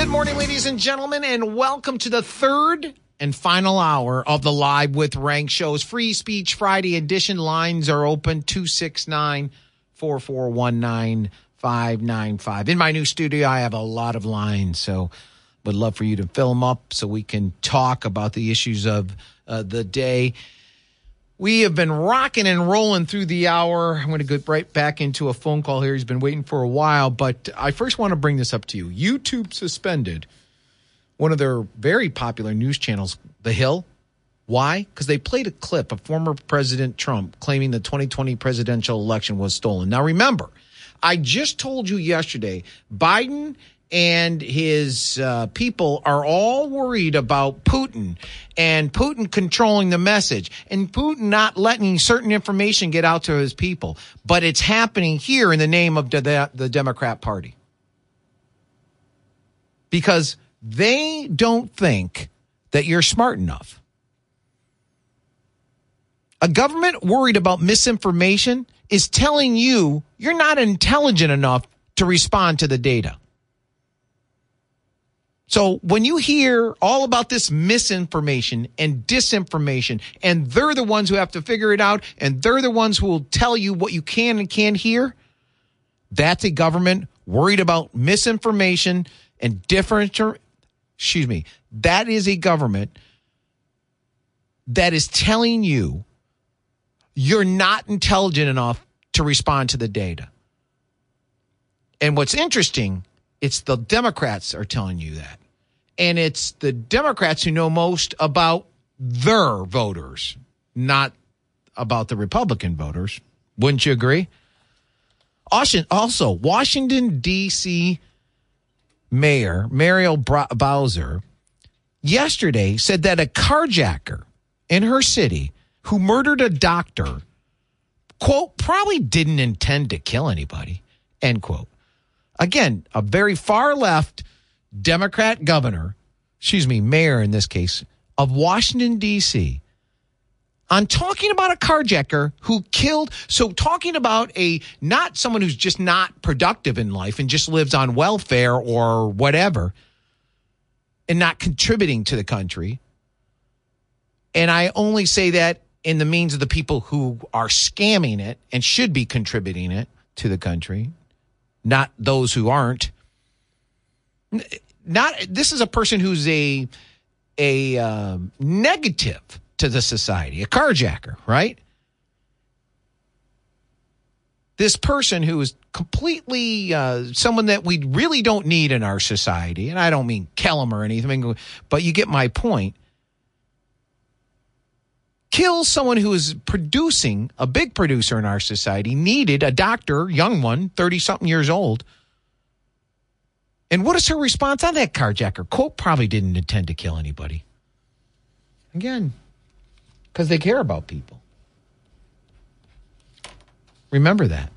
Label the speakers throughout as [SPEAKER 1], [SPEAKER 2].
[SPEAKER 1] Good morning, ladies and gentlemen, and welcome to the third and final hour of the Live with Rank Show's Free Speech Friday edition. Lines are open, 269-441-9595. In my new studio, I have a lot of lines, so would love for you to fill them up so we can talk about the issues of the day. We have been rocking and rolling through the hour. I'm going to get right back into a phone call here. He's been waiting for a while, but I first want to bring this up to you. YouTube suspended one of their very popular news channels, The Hill. Why? Because they played a clip of former President Trump claiming the 2020 presidential election was stolen. Now, remember, I just told you yesterday, Biden and his people are all worried about Putin and Putin controlling the message and Putin not letting certain information get out to his people. But it's happening here in the name of the Democrat Party. Because they don't think that you're smart enough. A government worried about misinformation is telling you you're not intelligent enough to respond to the data. So when you hear all about this misinformation and disinformation, and they're the ones who have to figure it out, and they're the ones who will tell you what you can and can't hear, that's a government worried about misinformation and that is a government that is telling you you're not intelligent enough to respond to the data. And what's interesting, it's the Democrats are telling you that. And it's the Democrats who know most about their voters, not about the Republican voters. Wouldn't you agree? Also, Washington, D.C. Mayor Muriel Bowser yesterday said that a carjacker in her city who murdered a doctor, quote, probably didn't intend to kill anybody, end quote. Again, a very far left Democrat mayor in this case, of Washington, D.C., on talking about a carjacker who killed. So talking about not someone who's just not productive in life and just lives on welfare or whatever and not contributing to the country. And I only say that in the means of the people who are scamming it and should be contributing it to the country, not those who aren't. This is a person who's a negative to the society, a carjacker, right? This person who is completely someone that we really don't need in our society, and I don't mean kill him or anything, but you get my point. Kills someone who is producing, a big producer in our society, needed a doctor, young one, 30-something years old. And what is her response on that carjacker? Quote, probably didn't intend to kill anybody. Again, because they care about people. Remember that.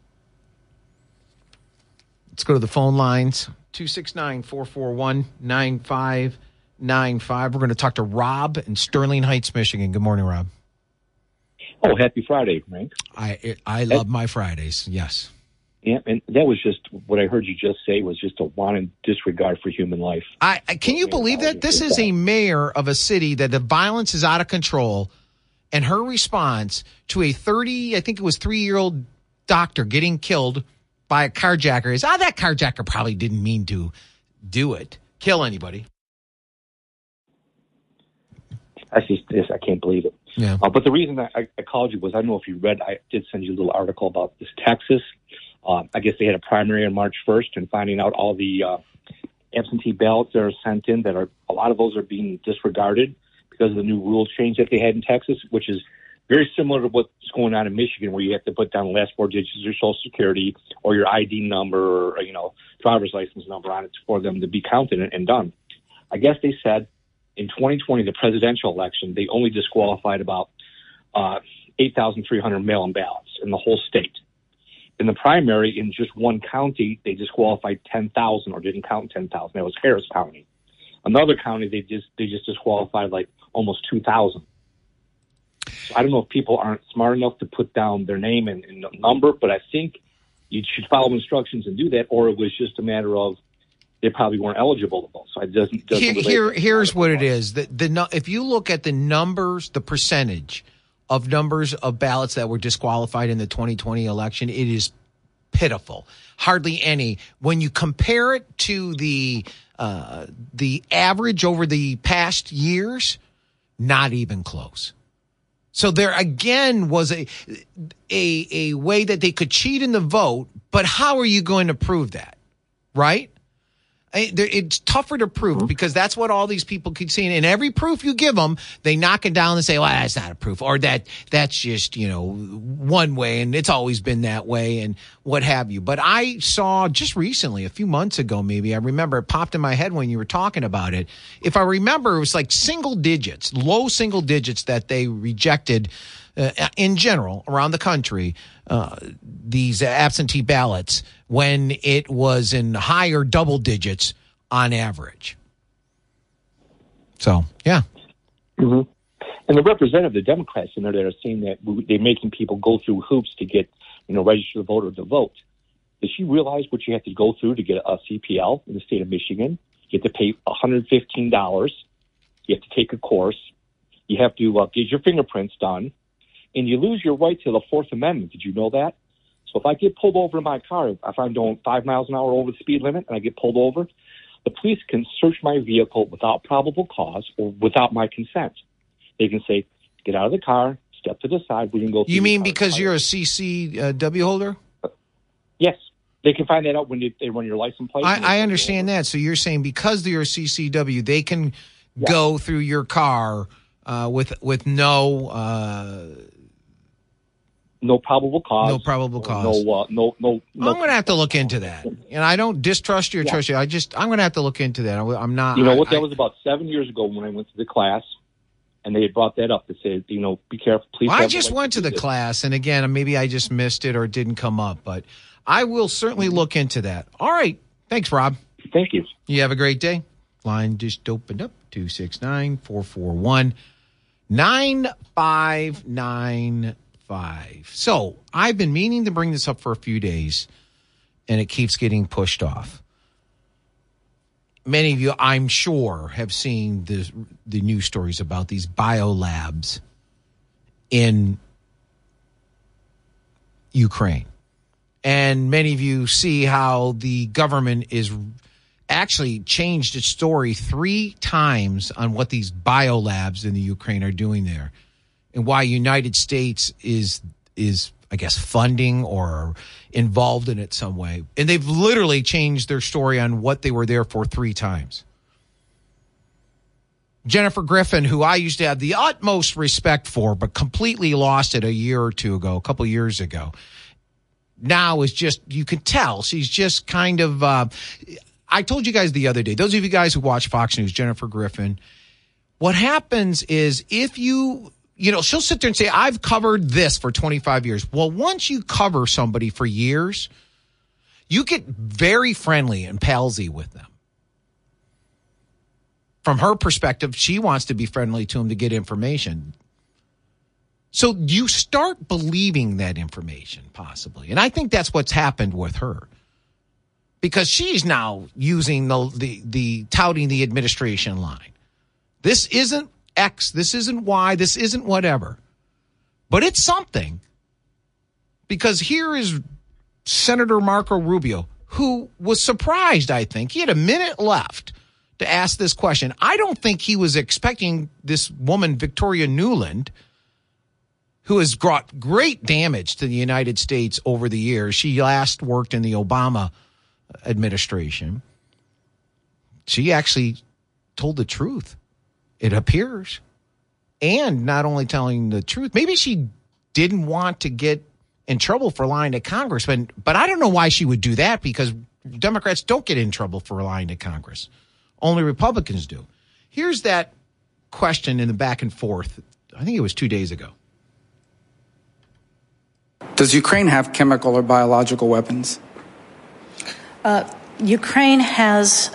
[SPEAKER 1] Let's go to the phone lines. 269-441-9595. We're going to talk to Rob in Sterling Heights, Michigan. Good morning, Rob.
[SPEAKER 2] Oh, happy Friday, Frank.
[SPEAKER 1] I love my Fridays, yes.
[SPEAKER 2] Yeah, and that was just what I heard you just say was just a wanton disregard for human life.
[SPEAKER 1] Can you believe that? This is a mayor of a city that the violence is out of control, and her response to a 3-year-old doctor getting killed by a carjacker is, that carjacker probably didn't mean to kill anybody.
[SPEAKER 2] I can't believe it.
[SPEAKER 1] Yeah.
[SPEAKER 2] But the reason I called you was, I don't know if you read, I did send you a little article about this Texas. I guess they had a primary on March 1st, and finding out all the absentee ballots that are sent in, a lot of those are being disregarded because of the new rule change that they had in Texas, which is very similar to what's going on in Michigan, where you have to put down the last 4 digits of your Social Security or your ID number or, driver's license number on it for them to be counted and done. I guess they said in 2020, the presidential election, they only disqualified about 8,300 mail-in ballots in the whole state. In the primary, in just one county, they disqualified 10,000 or didn't count 10,000. That was Harris County. Another county, they just disqualified like almost 2,000. So I don't know if people aren't smart enough to put down their name and number, but I think you should follow instructions and do that, or it was just a matter of they probably weren't eligible to vote. So it doesn't
[SPEAKER 1] here's what it is. If you look at the numbers, the percentage of numbers of ballots that were disqualified in the 2020 election, it is pitiful. Hardly any. When you compare it to the average over the past years, not even close. So there again was a way that they could cheat in the vote, but how are you going to prove that, right? It's tougher to prove because that's what all these people keep saying. And every proof you give them, they knock it down and say, well, that's not a proof. Or that's just, one way and it's always been that way and what have you. But I saw just recently, a few months ago maybe, I remember it popped in my head when you were talking about it. If I remember, it was like single digits, low single digits that they rejected in general around the country, these absentee ballots when it was in higher double digits on average. So, yeah.
[SPEAKER 2] Mm-hmm. And the representative, the Democrats in there that are saying that they're making people go through hoops to get, register to vote or to vote. Does she realize what you have to go through to get a CPL in the state of Michigan? You have to pay $115. You have to take a course. You have to get your fingerprints done. And you lose your right to the Fourth Amendment. Did you know that? So if I get pulled over in my car, if I'm going 5 miles an hour over the speed limit and I get pulled over, the police can search my vehicle without probable cause or without my consent. They can say, get out of the car, step to the side, we can go through.
[SPEAKER 1] You mean because you're a CCW holder?
[SPEAKER 2] Yes. They can find that out when they run your license plate.
[SPEAKER 1] I understand that. So you're saying because you're a CCW, they can go through your car with no probable cause.
[SPEAKER 2] No probable cause.
[SPEAKER 1] No. I'm going to have to look into that. And I don't distrust you or trust you. I'm going to have to look into that. I'm not.
[SPEAKER 2] That was about 7 years ago when I went to the class, and they had brought that up to say, be careful. Please.
[SPEAKER 1] I just went to the class, and again, maybe I just missed it or it didn't come up, but I will certainly look into that. All right. Thanks, Rob.
[SPEAKER 2] Thank you.
[SPEAKER 1] You have a great day. Line just opened up, 269-441-9595. So I've been meaning to bring this up for a few days, and it keeps getting pushed off. Many of you, I'm sure, have seen the news stories about these biolabs in Ukraine. And many of you see how the government is actually changed its story 3 times on what these biolabs in the Ukraine are doing there. And why United States is I guess funding or involved in it some way. And they've literally changed their story on what they were there for 3 times. Jennifer Griffin, who I used to have the utmost respect for, but completely lost it a couple years ago. Now is just, you can tell she's just kind of, I told you guys the other day, those of you guys who watch Fox News, Jennifer Griffin, what happens is if she'll sit there and say, I've covered this for 25 years. Well, once you cover somebody for years, you get very friendly and palsy with them. From her perspective, she wants to be friendly to them to get information. So you start believing that information, possibly. And I think that's what's happened with her. Because she's now using the touting the administration line. This isn't X, this isn't Y, this isn't whatever. But it's something. Because here is Senator Marco Rubio, who was surprised, I think. He had a minute left to ask this question. I don't think he was expecting this woman, Victoria Nuland, who has brought great damage to the United States over the years. She last worked in the Obama administration. She actually told the truth, it appears. And not only telling the truth, maybe she didn't want to get in trouble for lying to Congress, but I don't know why she would do that, because Democrats don't get in trouble for lying to Congress. Only Republicans do. Here's that question in the back and forth. I think it was 2 days ago.
[SPEAKER 3] Does Ukraine have chemical or biological weapons?
[SPEAKER 4] Ukraine has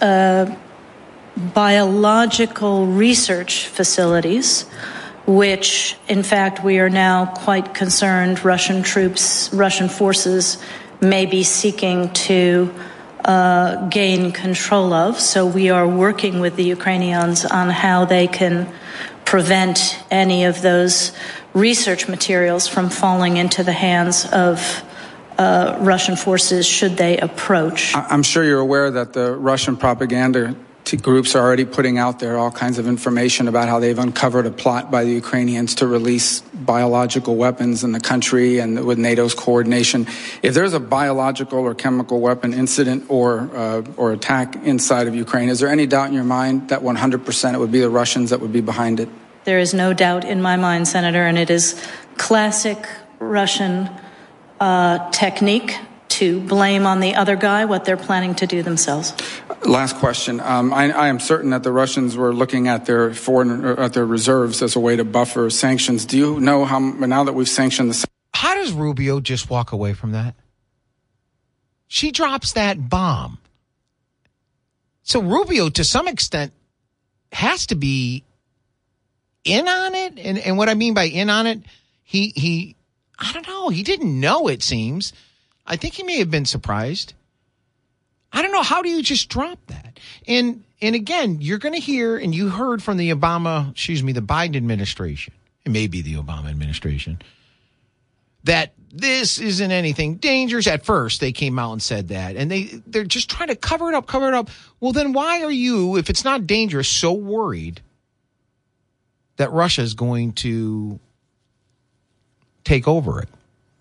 [SPEAKER 4] biological research facilities, which, in fact, we are now quite concerned Russian forces may be seeking to gain control of. So we are working with the Ukrainians on how they can prevent any of those research materials from falling into the hands of Russian forces should they approach.
[SPEAKER 3] I'm sure you're aware that the Russian propaganda groups are already putting out there all kinds of information about how they've uncovered a plot by the Ukrainians to release biological weapons in the country and with NATO's coordination. If there's a biological or chemical weapon incident or attack inside of Ukraine, is there any doubt in your mind that 100% it would be the Russians that would be behind it?
[SPEAKER 4] There is no doubt in my mind, Senator, and it is classic Russian technique to blame on the other guy what they're planning to do themselves.
[SPEAKER 3] Last question. I am certain that the Russians were looking at their reserves as a way to buffer sanctions. Do you know how, now that we've sanctioned
[SPEAKER 1] how does Rubio just walk away from that? She drops that bomb. So Rubio, to some extent, has to be in on it. And what I mean by in on it, he I don't know. He didn't know, it seems. I think he may have been surprised. I don't know. How do you just drop that? And again, you're going to hear, and you heard from the Biden administration, it may be the Obama administration, that this isn't anything dangerous. At first, they came out and said that, and they're just trying to cover it up. Well, then why are you, if it's not dangerous, so worried that Russia is going to take over it?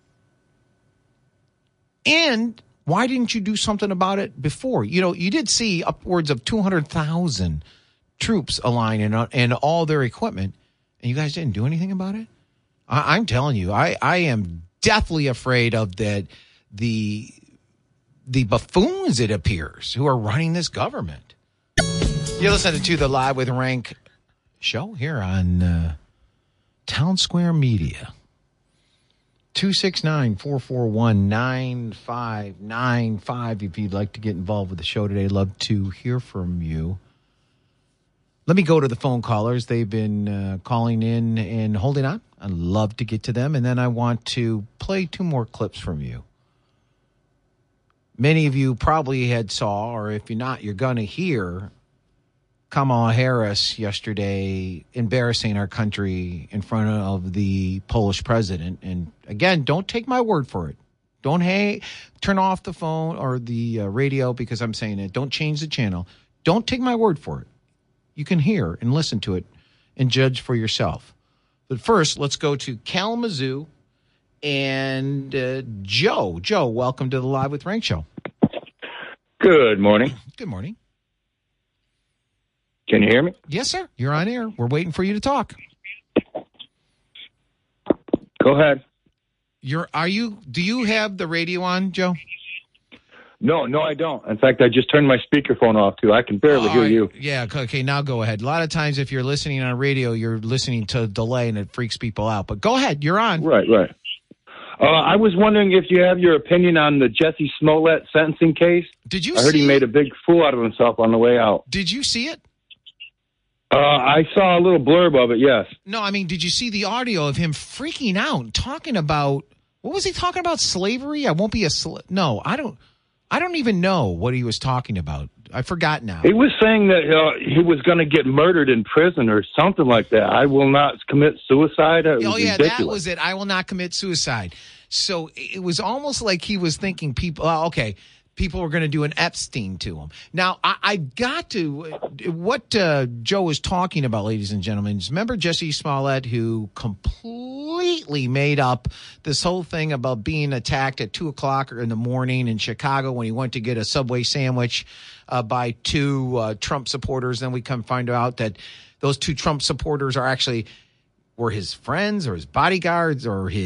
[SPEAKER 1] And why didn't you do something about it before? You know, you did see upwards of 200,000 troops align and all their equipment, and you guys didn't do anything about it? I'm telling you, I am deathly afraid of the buffoons, it appears, who are running this government. You're listening to the Live with Rank show here on Town Square Media. 269-441-9595 if you'd like to get involved with the show today. Love to hear from you. Let me go to the phone callers. They've been calling in and holding on. I'd love to get to them. And then I want to play 2 more clips from you. Many of you probably had saw, or if you're not, you're going to hear Kamala Harris yesterday embarrassing our country in front of the Polish president. And again, don't take my word for it. Don't turn off the phone or the radio because I'm saying it. Don't change the channel. Don't take my word for it. You can hear and listen to it and judge for yourself. But first, let's go to Kalamazoo and Joe. Joe, welcome to the Live with Rank show.
[SPEAKER 5] Good morning.
[SPEAKER 1] Good morning.
[SPEAKER 5] Can you hear me?
[SPEAKER 1] Yes, sir. You're on air. We're waiting for you to talk.
[SPEAKER 5] Go ahead.
[SPEAKER 1] Do you have the radio on, Joe?
[SPEAKER 5] No, I don't. In fact, I just turned my speakerphone off, too. I can barely hear you.
[SPEAKER 1] Yeah, okay, now go ahead. A lot of times if you're listening on radio, you're listening to a delay and it freaks people out. But go ahead. You're on.
[SPEAKER 5] Right. I was wondering if you have your opinion on the Jussie Smollett sentencing case.
[SPEAKER 1] Did you
[SPEAKER 5] I heard he made a big fool out of himself on the way out.
[SPEAKER 1] Did you see it?
[SPEAKER 5] I saw a little blurb of it, yes.
[SPEAKER 1] No, I mean, did you see the audio of him freaking out, talking about, what was he talking about? Slavery? I won't be a No, I don't even know what he was talking about. I forgot now.
[SPEAKER 5] He was saying that he was going to get murdered in prison or something like that. I will not commit suicide.
[SPEAKER 1] Yeah,
[SPEAKER 5] ridiculous.
[SPEAKER 1] That was it. I will not commit suicide. So it was almost like he was thinking people were going to do an Epstein to him. Now, I got to what Joe was talking about, ladies and gentlemen. Remember Jussie Smollett, who completely made up this whole thing about being attacked at 2:00 in the morning in Chicago when he went to get a Subway sandwich by 2 Trump supporters. Then we come find out that those 2 Trump supporters were his friends or his bodyguards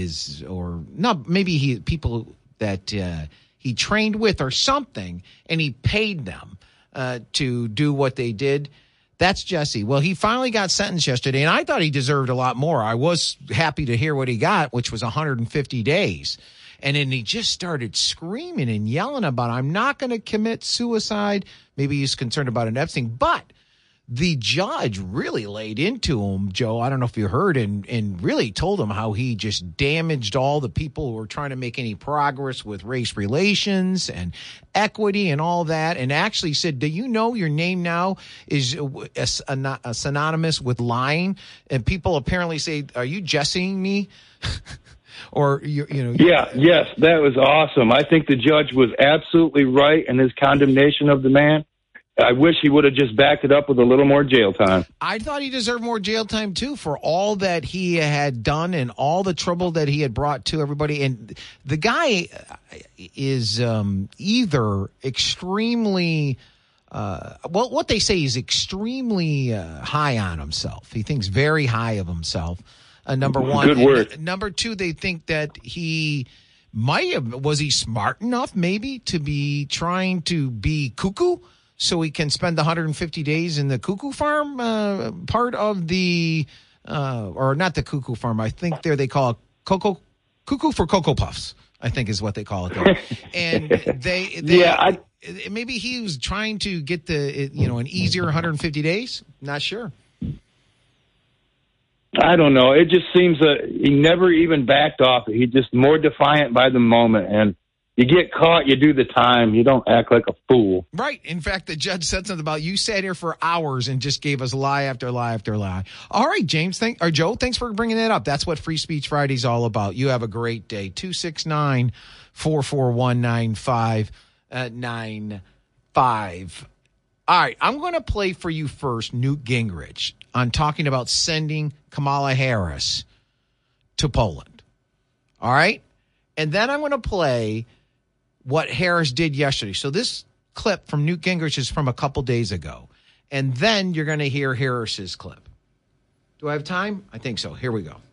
[SPEAKER 1] maybe people that he trained with or something, and he paid them to do what they did. That's Jussie. Well, he finally got sentenced yesterday, and I thought he deserved a lot more. I was happy to hear what he got, which was 150 days. And then he just started screaming and yelling about, I'm not going to commit suicide. Maybe he's concerned about an Epstein. But the judge really laid into him, Joe. I don't know if you heard, and really told him how he just damaged all the people who were trying to make any progress with race relations and equity and all that, and actually said, do you know your name now is synonymous with lying? And people apparently say, are you jesting me? Or, you know.
[SPEAKER 5] Yeah, yes, that was awesome. I think the judge was absolutely right in his condemnation of the man. I wish he would have just backed it up with a little more jail time.
[SPEAKER 1] I thought he deserved more jail time, too, for all that he had done and all the trouble that he had brought to everybody. And the guy is either extremely, what they say is extremely high on himself. He thinks very high of himself, number one.
[SPEAKER 5] Good word.
[SPEAKER 1] Number two, they think that he was he smart enough maybe to be trying to be cuckoo? So he can spend the 150 days in the cuckoo farm, part of the, or not the cuckoo farm. I think they call it cuckoo for Cocoa Puffs, I think is what they call it there. And maybe he was trying to get an easier 150 days. Not sure.
[SPEAKER 5] I don't know. It just seems that he never even backed off. He just more defiant by the moment. And you get caught, you do the time. You don't act like a fool.
[SPEAKER 1] Right. In fact, the judge said something about you sat here for hours and just gave us lie after lie after lie. All right, Joe, thanks for bringing that up. That's what Free Speech Friday is all about. You have a great day. 269-441-9595. All right, I'm going to play for you first Newt Gingrich on talking about sending Kamala Harris to Poland. All right? And then I'm going to play what Harris did yesterday. So this clip from Newt Gingrich is from a couple days ago. And then you're going to hear Harris's clip. Do I have time? I think so. Here we go.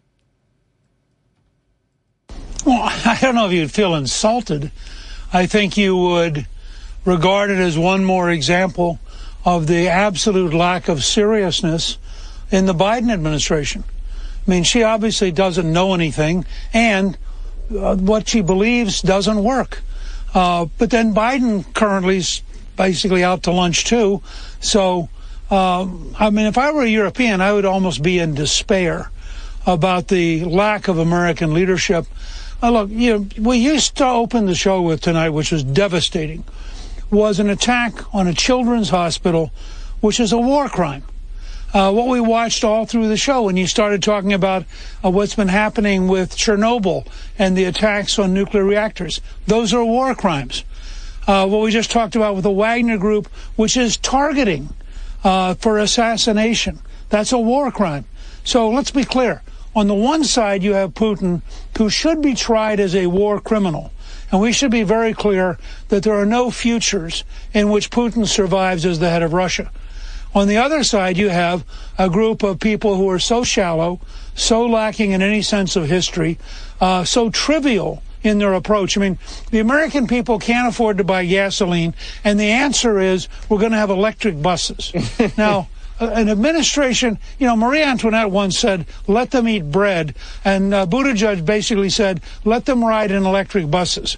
[SPEAKER 6] Well, I don't know if you'd feel insulted. I think you would regard it as one more example of the absolute lack of seriousness in the Biden administration. I mean, she obviously doesn't know anything, and what she believes doesn't work. But then Biden currently is basically out to lunch, too. So, I mean, if I were a European, I would almost be in despair about the lack of American leadership. Look, we used to open the show with tonight, which was devastating, was an attack on a children's hospital, which is a war crime. What we watched all through the show, when you started talking about what's been happening with Chernobyl and the attacks on nuclear reactors, those are war crimes. What we just talked about with the Wagner Group, which is targeting for assassination, that's a war crime. So let's be clear. On the one side, you have Putin, who should be tried as a war criminal. And we should be very clear that there are no futures in which Putin survives as the head of Russia. On the other side, you have a group of people who are so shallow, so lacking in any sense of history, so trivial in their approach. I mean, the American people can't afford to buy gasoline, and the answer is we're going to have electric buses. Now, an administration, Marie Antoinette once said, let them eat bread. And Buttigieg basically said, let them ride in electric buses.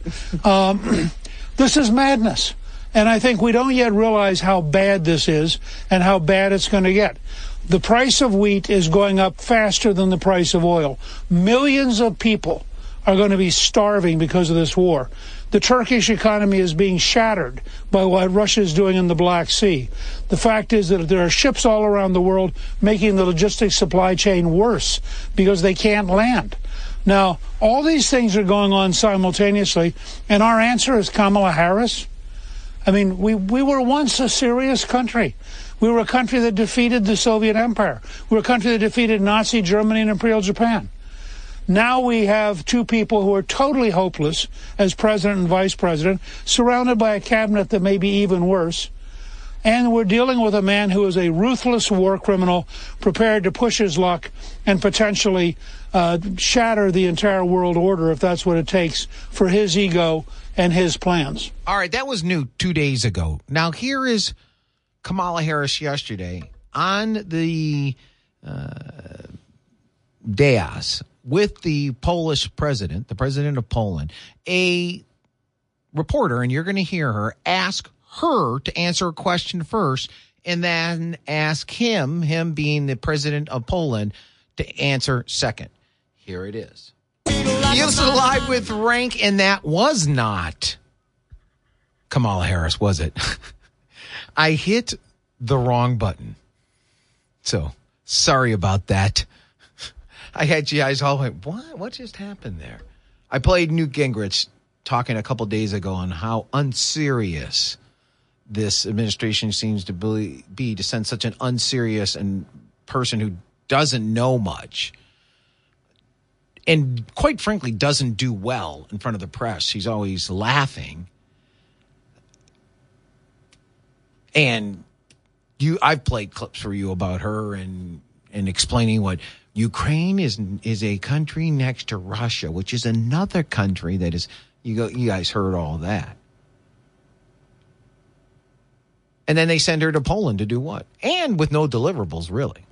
[SPEAKER 6] This is madness. And I think we don't yet realize how bad this is and how bad it's going to get. The price of wheat is going up faster than the price of oil. Millions of people are going to be starving because of this war. The Turkish economy is being shattered by what Russia is doing in the Black Sea. The fact is that there are ships all around the world making the logistics supply chain worse because they can't land. Now, all these things are going on simultaneously, and our answer is Kamala Harris. I mean, we were once a serious country. We were a country that defeated the Soviet Empire. We were a country that defeated Nazi Germany and Imperial Japan. Now we have two people who are totally hopeless as president and vice president, surrounded by a cabinet that may be even worse. And we're dealing with a man who is a ruthless war criminal, prepared to push his luck and potentially shatter the entire world order if that's what it takes for his ego and his plans.
[SPEAKER 1] All right, that was new 2 days ago. Now here is Kamala Harris yesterday on the dais with the Polish president, the president of Poland, a reporter, and you're going to hear her, ask her to answer a question first, and then ask him being the president of Poland, to answer second. Here it is. You listen Live with Rank, and that was not Kamala Harris, was it? I hit the wrong button. So, sorry about that. I had you guys all like, what just happened there? I played Newt Gingrich talking a couple days ago on how unserious this administration seems to be to send such an unserious and person who doesn't know much and quite frankly doesn't do well in front of the press. He's always laughing. And I've played clips for you about her and explaining what Ukraine is a country next to Russia, which is another country that is, you guys heard all that. And then they send her to Poland to do what? And with no deliverables, really.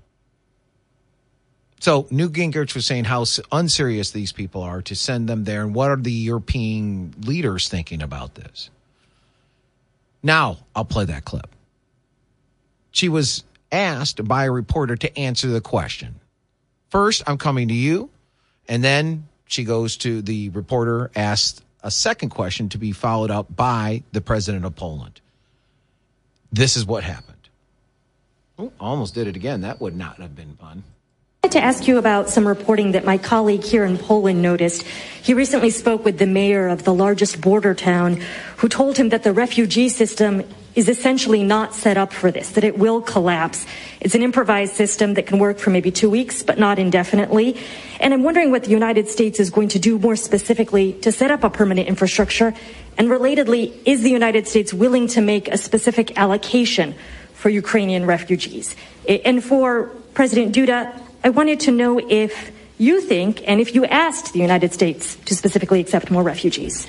[SPEAKER 1] So Newt Gingrich was saying how unserious these people are to send them there, and what are the European leaders thinking about this? Now, I'll play that clip. She was asked by a reporter to answer the question. First, I'm coming to you, and then she goes to the reporter, asked a second question to be followed up by the president of Poland. This is what happened. Oh, almost did it again. That would not have been fun.
[SPEAKER 7] I'd like to ask you about some reporting that my colleague here in Poland noticed. He recently spoke with the mayor of the largest border town, who told him that the refugee system is essentially not set up for this, that it will collapse. It's an improvised system that can work for maybe 2 weeks, but not indefinitely. And I'm wondering what the United States is going to do more specifically to set up a permanent infrastructure. And relatedly, is the United States willing to make a specific allocation for Ukrainian refugees? And for President Duda, I wanted to know if you think, and if you asked the United States to specifically accept more refugees.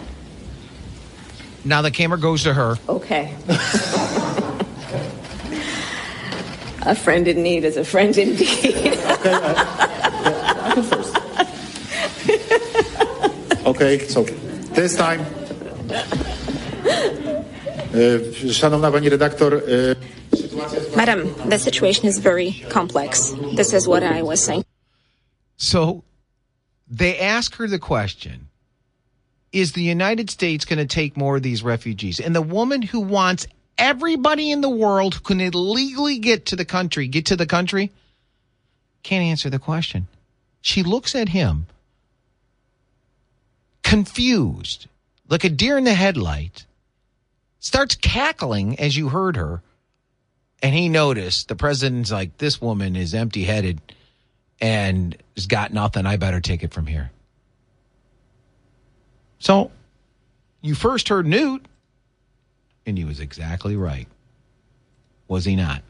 [SPEAKER 1] Now the camera goes to her.
[SPEAKER 8] Okay. A friend in need is a friend indeed.
[SPEAKER 9] Okay, I go first. Okay, so this time. Szanowna pani redaktor.
[SPEAKER 10] Madam, the situation is very complex. This is what I was saying.
[SPEAKER 1] So they ask her the question, is the United States going to take more of these refugees? And the woman who wants everybody in the world who can illegally get to the country, can't answer the question. She looks at him, confused, like a deer in the headlight, starts cackling as you heard her. And he noticed the president's like, this woman is empty-headed and has got nothing. I better take it from here. So you first heard Newt, and he was exactly right. Was he not?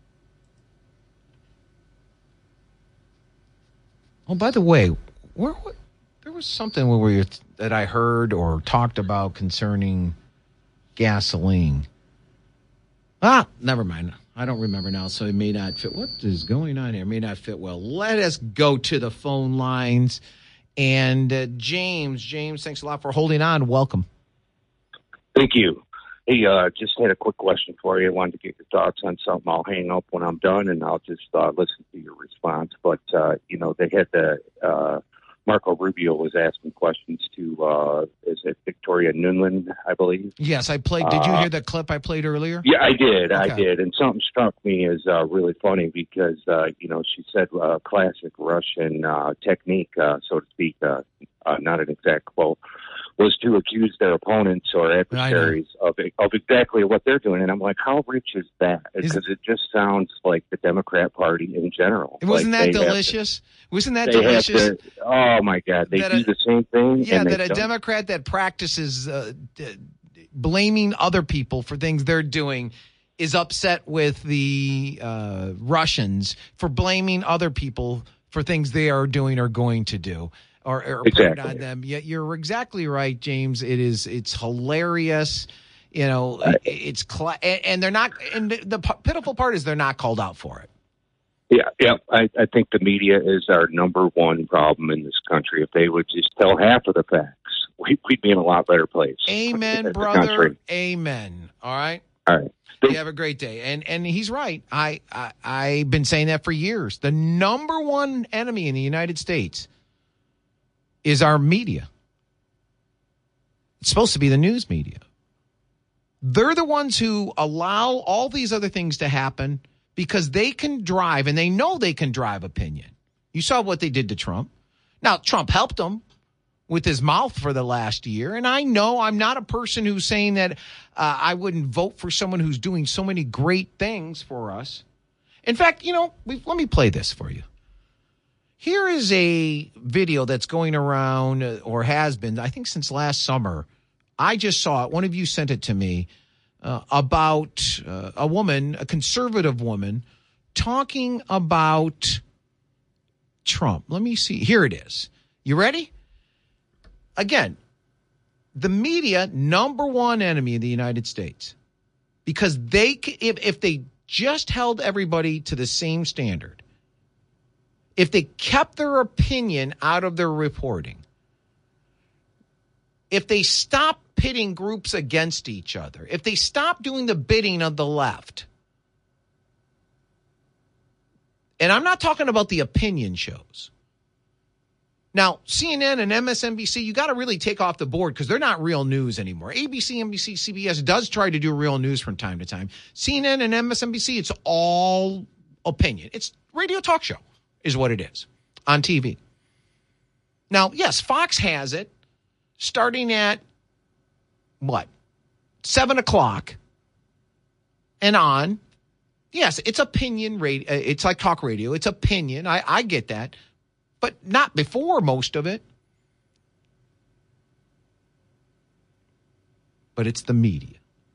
[SPEAKER 1] Oh, by the way, there was something that I heard or talked about concerning gasoline. Never mind. I don't remember now, so it may not fit. What is going on here? It may not fit well. Let us go to the phone lines. And James, thanks a lot for holding on. Welcome.
[SPEAKER 2] Thank you. Hey, just had a quick question for you. I wanted to get your thoughts on something. I'll hang up when I'm done, and I'll just listen to your response. But, they had Marco Rubio was asking questions to, is it Victoria Nuland, I believe?
[SPEAKER 1] Yes, I played. Did you hear the clip I played earlier?
[SPEAKER 2] Yeah, I did.
[SPEAKER 1] Okay.
[SPEAKER 2] I did. And something struck me as really funny because, she said classic Russian technique, so to speak, not an exact quote, was to accuse their opponents or adversaries of exactly what they're doing. And I'm like, how rich is that? Because it just sounds like the Democrat Party in general.
[SPEAKER 1] Wasn't that delicious? Wasn't that delicious?
[SPEAKER 2] Oh, my God. They do the same thing.
[SPEAKER 1] Yeah, that a Democrat that practices blaming other people for things they're doing is upset with the Russians for blaming other people for things they are doing or going to do. Or put it on them. Yeah, you're exactly right, James. It's hilarious. And they're not. And the pitiful part is they're not called out for it.
[SPEAKER 2] Yeah. I think the media is our number one problem in this country. If they would just tell half of the facts, we'd be in a lot better place.
[SPEAKER 1] Amen, brother. Amen. All right.
[SPEAKER 5] All right.
[SPEAKER 1] You have a great day. And he's right. I've been saying that for years. The number one enemy in the United States is our media. It's supposed to be the news media. They're the ones who allow all these other things to happen because they can drive, and they know they can drive opinion. You saw what they did to Trump. Now, Trump helped them with his mouth for the last year. And I know I'm not a person who's saying that I wouldn't vote for someone who's doing so many great things for us. In fact, let me play this for you. Here is a video that's going around, or has been, I think since last summer. I just saw it. One of you sent it to me about a woman, a conservative woman, talking about Trump. Let me see. Here it is. You ready? Again, the media, number one enemy of the United States, because if they just held everybody to the same standard, if they kept their opinion out of their reporting, if they stopped pitting groups against each other, if they stopped doing the bidding of the left, and I'm not talking about the opinion shows. Now, CNN and MSNBC, you got to really take off the board because they're not real news anymore. ABC, NBC, CBS does try to do real news from time to time. CNN and MSNBC, it's all opinion. It's radio talk show is what it is on TV. Now, yes, Fox has it starting at, 7 o'clock and on. Yes, it's opinion radio. It's like talk radio. It's opinion. I get that. But not before most of it. But it's the media.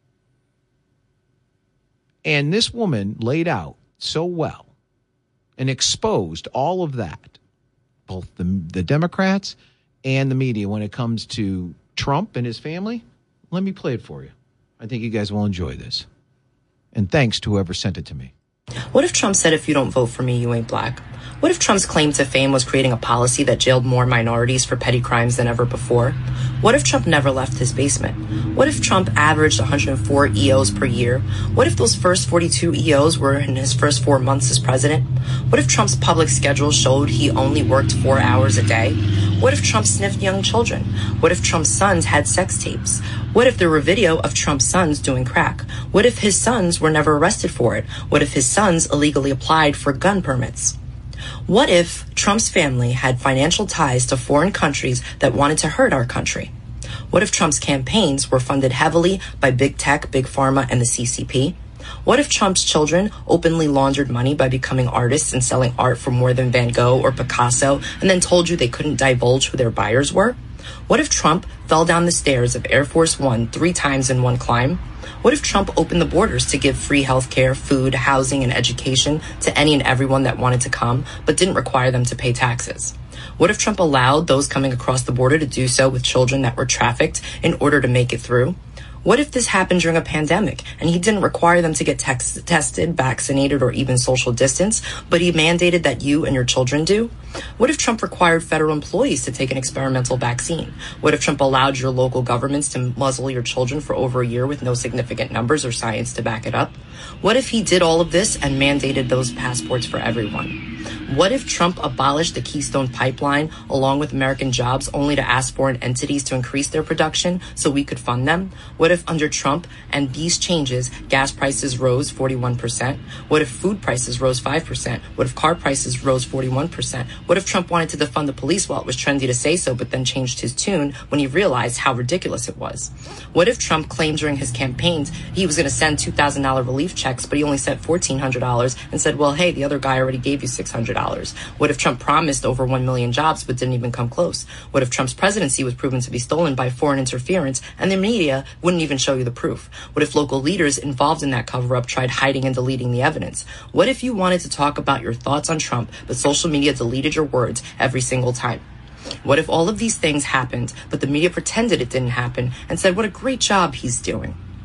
[SPEAKER 1] And this woman laid out so well and exposed all of that, both the Democrats and the media when it comes to Trump and his family. Let me play it for you. I think you guys will enjoy this. And thanks to whoever sent it to me.
[SPEAKER 11] What if Trump said, if you don't vote for me, you ain't black? What if Trump's claim to fame was creating a policy that jailed more minorities for petty crimes than ever before? What if Trump never left his basement? What if Trump averaged 104 EOs per year? What if those first 42 EOs were in his first 4 months as president? What if Trump's public schedule showed he only worked 4 hours a day? What if Trump sniffed young children? What if Trump's sons had sex tapes? What if there were video of Trump's sons doing crack? What if his sons were never arrested for it? What if his sons illegally applied for gun permits? What if Trump's family had financial ties to foreign countries that wanted to hurt our country? What if Trump's campaigns were funded heavily by big tech, big pharma, and the CCP? What if Trump's children openly laundered money by becoming artists and selling art for more than Van Gogh or Picasso and then told you they couldn't divulge who their buyers were? What if Trump fell down the stairs of Air Force One 3 times in one climb? What if Trump opened the borders to give free health care, food, housing, and education to any and everyone that wanted to come, but didn't require them to pay taxes? What if Trump allowed those coming across the border to do so with children that were trafficked in order to make it through? What if this happened during a pandemic and he didn't require them to get tested, vaccinated, or even social distance, but he mandated that you and your children do? What if Trump required federal employees to take an experimental vaccine? What if Trump allowed your local governments to muzzle your children for over a year with no significant numbers or science to back it up? What if he did all of this and mandated those passports for everyone? What if Trump abolished the Keystone Pipeline along with American jobs only to ask foreign entities to increase their production so we could fund them? What if under Trump and these changes, gas prices rose 41%? What if food prices rose 5%? What if car prices rose 41%? What if Trump wanted to defund the police while it was trendy to say so, but then changed his tune when he realized how ridiculous it was? What if Trump claimed during his campaigns he was going to send $2,000 relief checks, but he only sent $1,400 and said, well, hey, the other guy already gave you $600? What if Trump promised over 1 million jobs but didn't even come close? What if Trump's presidency was proven to be stolen by foreign interference and the media wouldn't even show you the proof? What if local leaders involved in that cover-up tried hiding and deleting the evidence? What if you wanted to talk about your thoughts on Trump, but social media deleted your words every single time? What if all of these things happened, but the media pretended it didn't happen and said what a great job he's doing?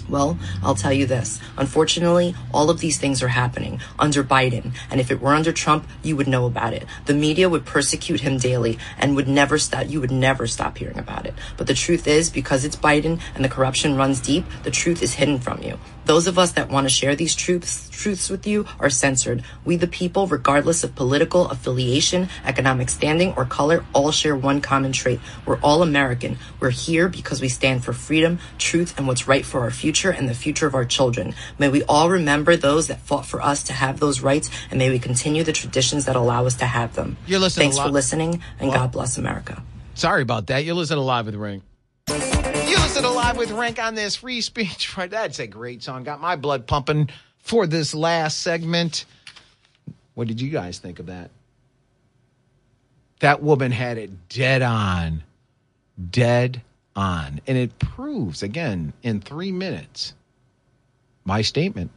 [SPEAKER 11] Well, I'll tell you this. Unfortunately, all of these things are happening under Biden. And if it were under Trump, you would know about it. The media would persecute him daily and would never stop. You would never stop hearing about it. But the truth is, because it's Biden and the corruption runs deep, the truth is hidden from you. Those of us that want to share these truths with you are censored. We the people, regardless of political affiliation, economic standing, or color, all share one common trait. We're all American. We're here because we stand for freedom, truth, and what's right for our future and the future of our children. May we all remember those that fought for us to have those rights, and may we continue the traditions that allow us to have them.
[SPEAKER 1] You're listening.
[SPEAKER 11] Thanks for listening, and God bless America.
[SPEAKER 1] Sorry about that. You're listening to Live with Rank. You listen to Live with Rank on this free speech. Right, that's a great song. Got my blood pumping for this last segment. What did you guys think of that? That woman had it dead on. Dead on. And it proves, again, in 3 minutes, my statement.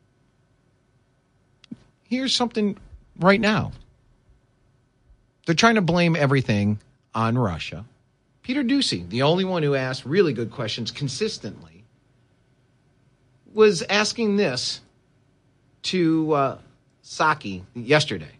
[SPEAKER 1] Here's something right now. They're trying to blame everything on Russia. Peter Doocy, the only one who asked really good questions consistently, was asking this to Psaki yesterday.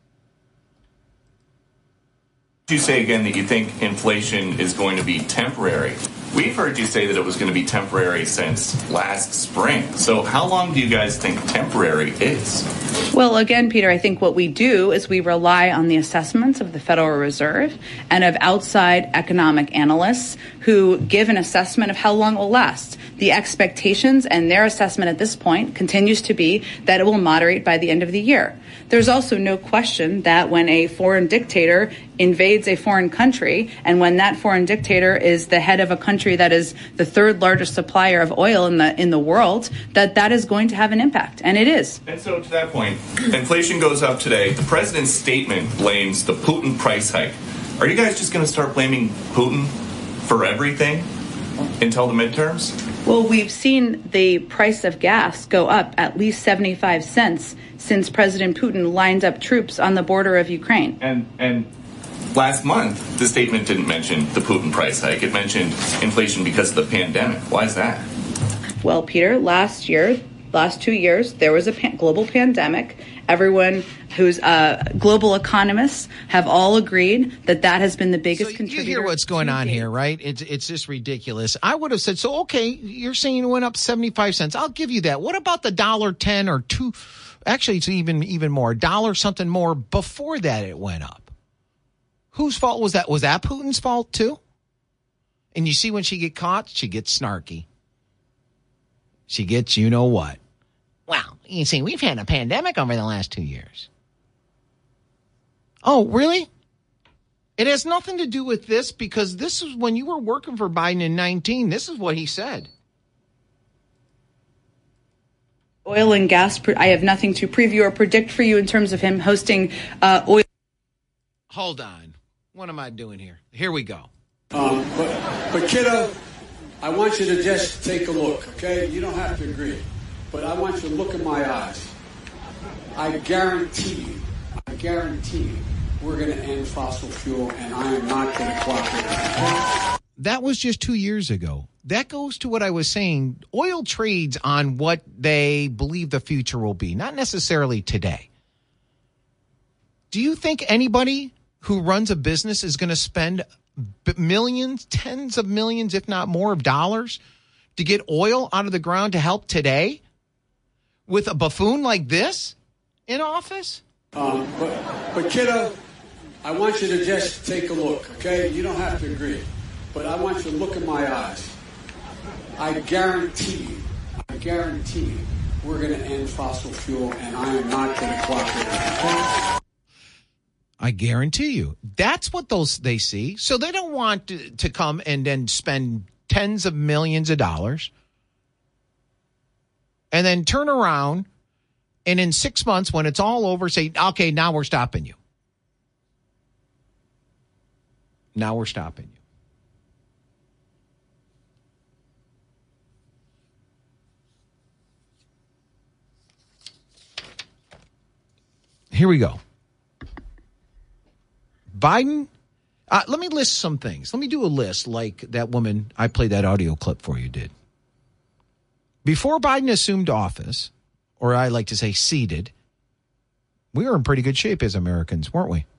[SPEAKER 12] You say again that you think inflation is going to be temporary. We've heard you say that it was going to be temporary since last spring. So how long do you guys think temporary is?
[SPEAKER 13] Well, again, Peter, I think what we do is we rely on the assessments of the Federal Reserve and of outside economic analysts who give an assessment of how long it will last. The expectations and their assessment at this point continues to be that it will moderate by the end of the year. There's also no question that when a foreign dictator invades a foreign country, and when that foreign dictator is the head of a country that is the third largest supplier of oil in the world, that is going to have an impact, and it is.
[SPEAKER 12] And so to that point, inflation goes up today. The president's statement blames the Putin price hike. Are you guys just going to start blaming Putin for everything until the midterms?
[SPEAKER 13] Well, we've seen the price of gas go up at least 75 cents since President Putin lined up troops on the border of Ukraine.
[SPEAKER 12] And last month, the statement didn't mention the Putin price hike. It mentioned inflation because of the pandemic. Why is that?
[SPEAKER 13] Well, Peter, last 2 years, there was a global pandemic. Everyone who's global economists have all agreed that has been the biggest contributor.
[SPEAKER 1] You hear what's going on here, right? It's just ridiculous. I would have said, so, okay, you're saying it went up 75 cents. I'll give you that. What about the $1.10 or $2? Actually, it's even more, $1 something more before that it went up. Whose fault was that? Was that Putin's fault too? And you see when she gets caught, she gets snarky. She gets you know what. Well, you see, we've had a pandemic over the last 2 years. Oh, really? It has nothing to do with this, because this is when you were working for Biden in 2019. This is what he said.
[SPEAKER 13] Oil and gas, I have nothing to preview or predict for you in terms of him hosting oil.
[SPEAKER 1] Hold on. What am I doing here? Here we go.
[SPEAKER 14] But kiddo, I want you to just take a look, okay? You don't have to agree. But I want you to look in my eyes. I guarantee you, we're going to end fossil fuel, and I am not going to cooperate.
[SPEAKER 1] That was just 2 years ago. That goes to what I was saying. Oil trades on what they believe the future will be, not necessarily today. Do you think anybody who runs a business is going to spend millions, tens of millions, if not more, of dollars to get oil out of the ground to help today with a buffoon like this in office?
[SPEAKER 14] But kiddo, I want you to just take a look, okay? You don't have to agree. But I want you to look in my eyes. I guarantee you, we're going to end fossil fuel, and I am not going to cooperate.
[SPEAKER 1] I guarantee you. That's what they see. So they don't want to come and then spend tens of millions of dollars and then turn around and in 6 months when it's all over say, okay, now we're stopping you. Now we're stopping you. Here we go. Biden, let me list some things. Let me do a list like that woman I played that audio clip for you did. Before Biden assumed office, or I like to say seated, we were in pretty good shape as Americans, weren't we?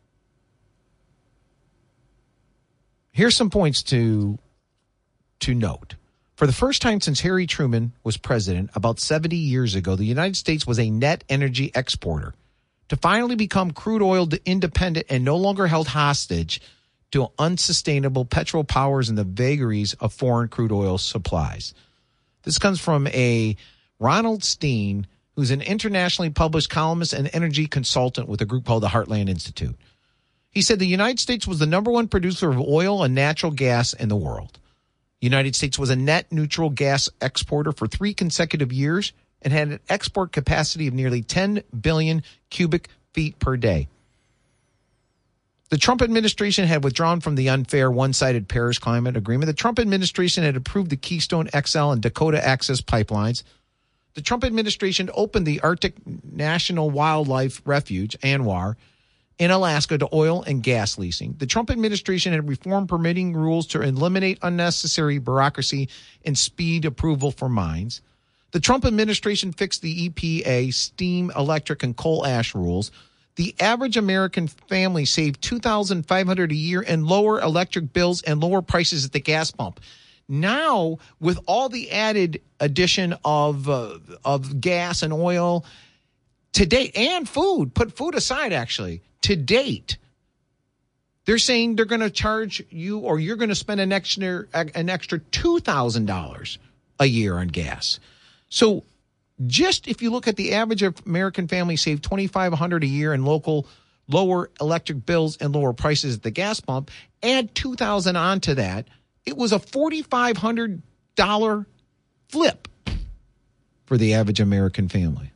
[SPEAKER 1] Here's some points to note. For the first time since Harry Truman was president about 70 years ago, the United States was a net energy exporter. To finally become crude oil independent and no longer held hostage to unsustainable petrol powers and the vagaries of foreign crude oil supplies. This comes from a Ronald Steen, who's an internationally published columnist and energy consultant with a group called the Heartland Institute. He said the United States was the number one producer of oil and natural gas in the world. The United States was a net neutral gas exporter for 3 consecutive years and had an export capacity of nearly 10 billion cubic feet per day. The Trump administration had withdrawn from the unfair one-sided Paris Climate Agreement. The Trump administration had approved the Keystone XL and Dakota Access pipelines. The Trump administration opened the Arctic National Wildlife Refuge, ANWR, in Alaska to oil and gas leasing. The Trump administration had reformed permitting rules to eliminate unnecessary bureaucracy and speed approval for mines. The Trump administration fixed the EPA, steam, electric, and coal ash rules. The average American family saved $2,500 a year in lower electric bills and lower prices at the gas pump. Now, with all the added addition of gas and oil to date, and food, put food aside actually, to date, they're saying they're going to charge you, or you're going to spend an extra $2,000 a year on gas. So just if you look at the average American family saved $2,500 a year in lower electric bills and lower prices at the gas pump, add $2,000 onto that, it was a $4,500 flip for the average American family.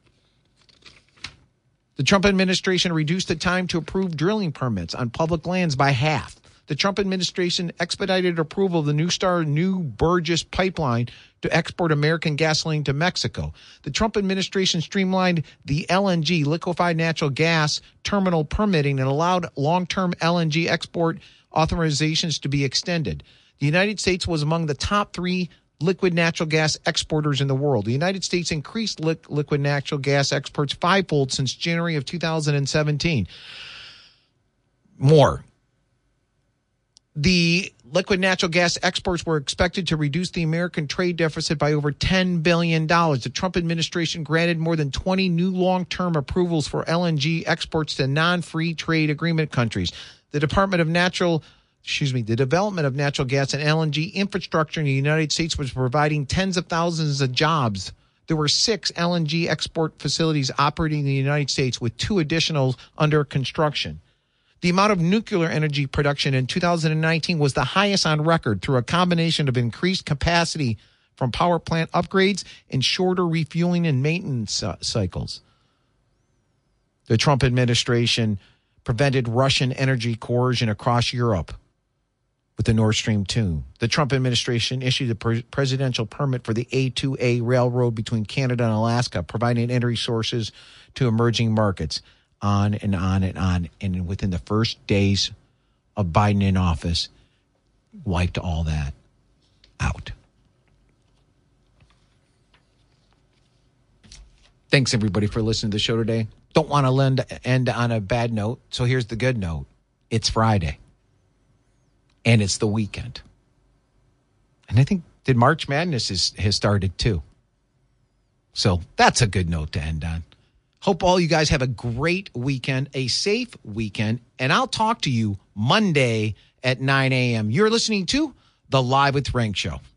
[SPEAKER 1] The Trump administration reduced the time to approve drilling permits on public lands by half. The Trump administration expedited approval of the New Burgess pipeline to export American gasoline to Mexico. The Trump administration streamlined the LNG, liquefied natural gas, terminal permitting and allowed long-term LNG export authorizations to be extended. The United States was among the top 3 liquid natural gas exporters in the world. The United States increased liquid natural gas exports 5-fold since January of 2017. More. The liquid natural gas exports were expected to reduce the American trade deficit by over $10 billion. The Trump administration granted more than 20 new long-term approvals for LNG exports to non-free trade agreement countries. The development of natural gas and LNG infrastructure in the United States was providing tens of thousands of jobs. There were 6 LNG export facilities operating in the United States, with 2 additional under construction. The amount of nuclear energy production in 2019 was the highest on record through a combination of increased capacity from power plant upgrades and shorter refueling and maintenance cycles. The Trump administration prevented Russian energy coercion across Europe with the Nord Stream 2. The Trump administration issued a presidential permit for the A2A railroad between Canada and Alaska, providing energy sources to emerging markets. On and on and on. And within the first days of Biden in office, wiped all that out. Thanks, everybody, for listening to the show today. Don't want to end on a bad note, so here's the good note. It's Friday. And it's the weekend. And I think March Madness has started, too. So that's a good note to end on. Hope all you guys have a great weekend, a safe weekend, and I'll talk to you Monday at 9 a.m. You're listening to The Live with Frank Show.